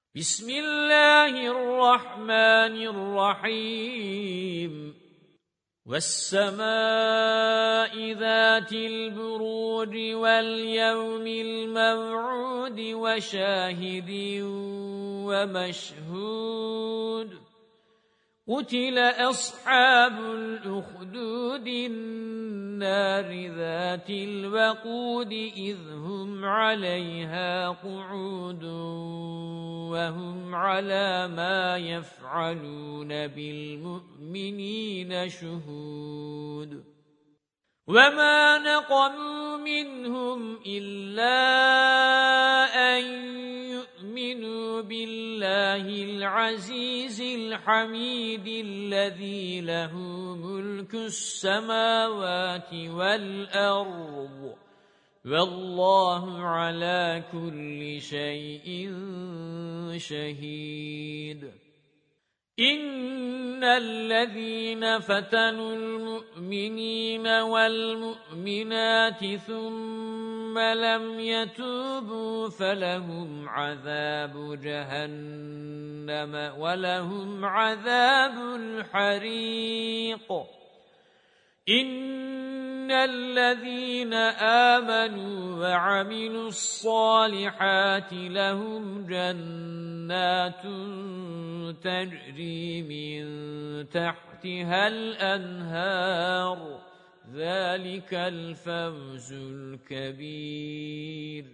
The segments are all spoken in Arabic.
بسم الله الرحمن الرحيم والسماء ذات البروج واليوم الموعود وشاهد ومشهود قتل أصحاب الأخدود النار ذات الوقود إذ هم عليها قعود وهم على ما يفعلون بالمؤمنين شهود وما نقموا منهم إلا أن يؤمنوا بالله العزيز الحميد الذي له ملك السماوات والأرض والله على كل شيء شهيد إن الذين فتنوا المؤمنين والمؤمنات ثم لم يتوبوا فلهم عذاب جهنم ولهم عذاب الحريق إن الذين آمنوا وعملوا الصالحات لهم جنات تجري من تحتها الأنهار ذلك الفوز الكبير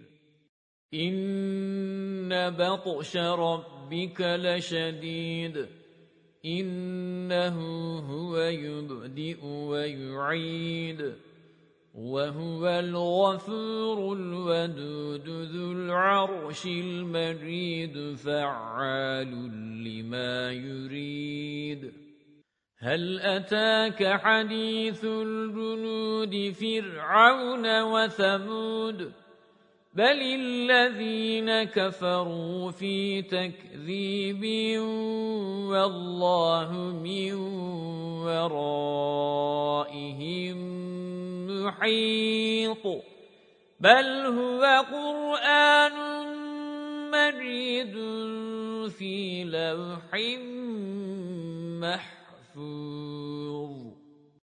إن بطش ربك لشديد إنه هو يبدئ ويعيد وهو الغفور الودود ذو العرش المجيد فعال لما يريد هل أتاك حديث الجنود فرعون وثمود بل الذين كفروا في تكذيب والله من ورائهم محيط بل هو قرآن مجيد في لوح محفوظ